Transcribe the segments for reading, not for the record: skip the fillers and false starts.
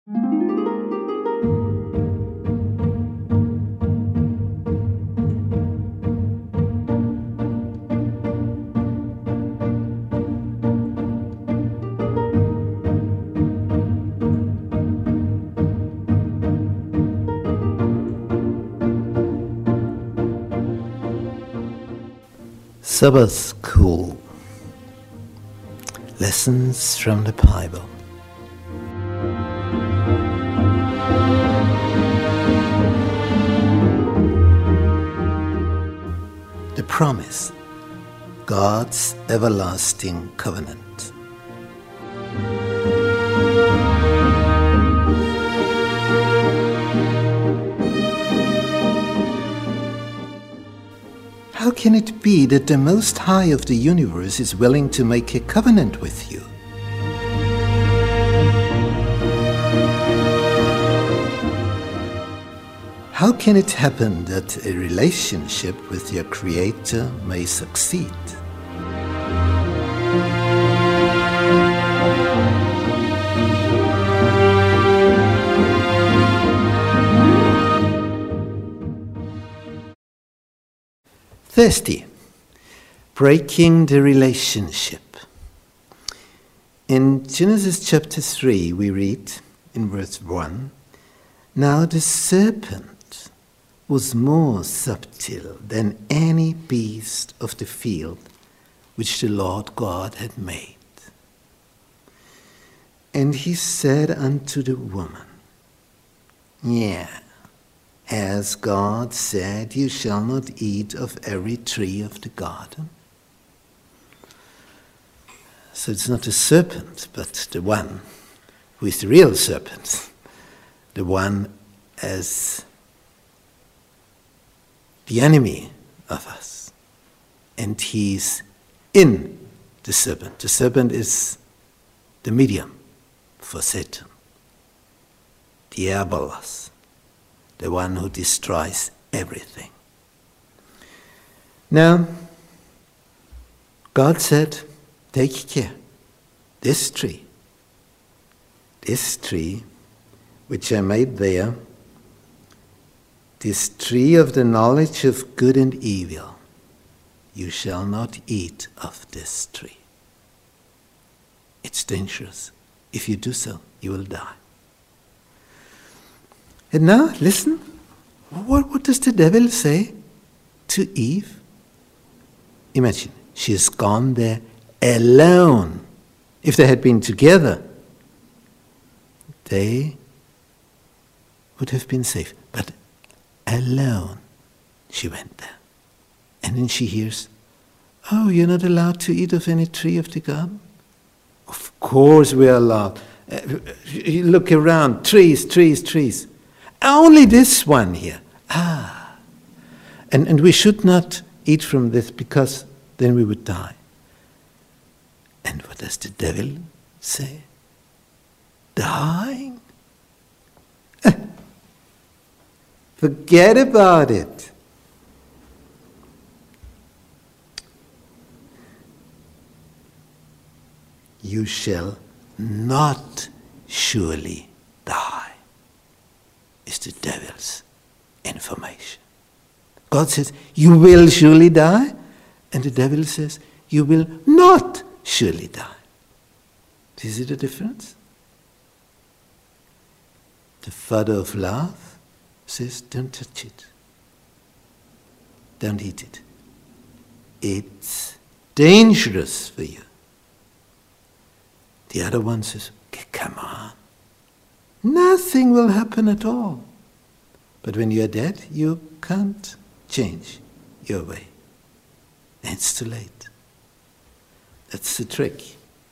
Sabbath School. Lessons from the Bible. The promise, God's everlasting covenant. How can it be that the Most High of the universe is willing to make a covenant with you? How can it happen that a relationship with your Creator may succeed? Thirsty, breaking the relationship. In Genesis chapter 3 we read in verse 1, "Now the serpent was more subtle than any beast of the field which the Lord God had made. And he said unto the woman, as God said, you shall not eat of every tree of the garden." So it's not the serpent, but the one who is the real serpent, the one as the enemy of us. And he's in the serpent. The serpent is the medium for Satan, Diabolos, the one who destroys everything. Now, God said, take care. This tree which I made there, this tree of the knowledge of good and evil, you shall not eat of this tree. It's dangerous. If you do so, you will die. And now, listen, what does the devil say to Eve? Imagine, she has gone there alone. If they had been together, they would have been safe. But alone, she went there. And then she hears, oh, you're not allowed to eat of any tree of the garden? Of course we are allowed. You look around, trees. Only this one here. And we should not eat from this because then we would die. And what does the devil say? Dying? Forget about it. You shall not surely die. Is the devil's information. God says, you will surely die, and the devil says, you will not surely die. Do you see the difference? The Father of love says, don't touch it. Don't eat it. It's dangerous for you. The other one says, okay, come on. Nothing will happen at all. But when you are dead, you can't change your way. And it's too late. That's the trick.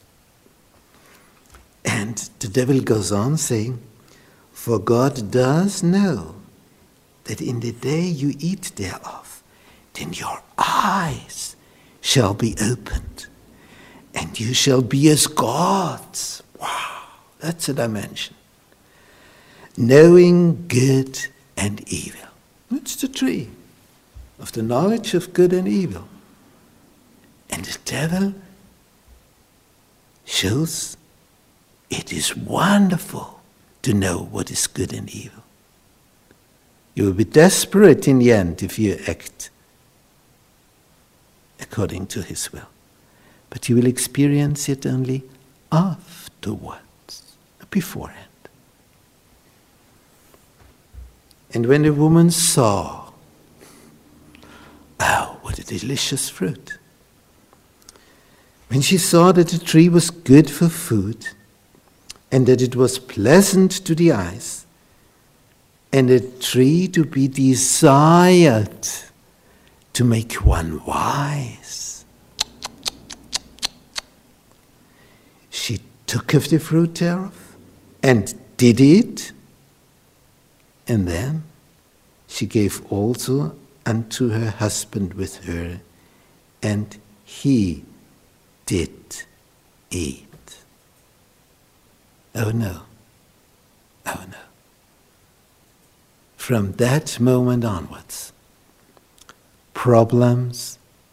And the devil goes on saying, for God does know that in the day you eat thereof, then your eyes shall be opened, and you shall be as gods. Wow, that's a dimension. Knowing good and evil. It's the tree of the knowledge of good and evil. And the devil shows it is wonderful to know what is good and evil. You will be desperate in the end if you act according to His will. But you will experience it only afterwards, not beforehand. And when the woman saw, oh, what a delicious fruit. When she saw that the tree was good for food, and that it was pleasant to the eyes, and a tree to be desired to make one wise, she took of the fruit thereof, and did eat, and then she gave also unto her husband with her, and he did eat. Oh no, oh no. From that moment onwards, problems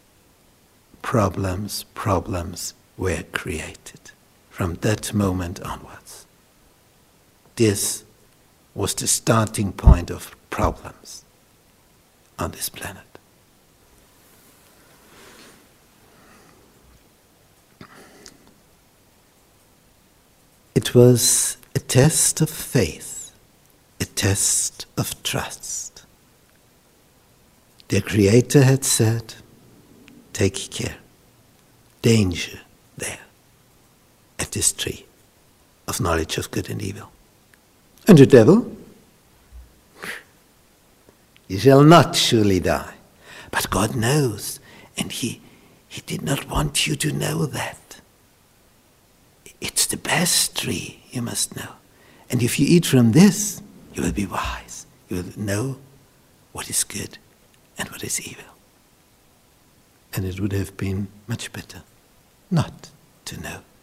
were created. From that moment onwards. This was the starting point of problems on this planet. It was a test of faith, a test of trust. Their Creator had said, take care, danger there, at this tree of knowledge of good and evil. And the devil, you shall not surely die. But God knows, and He did not want you to know that. It's the best tree, you must know. And if you eat from this, you will be wise. You will know what is good and what is evil. And it would have been much better not to know.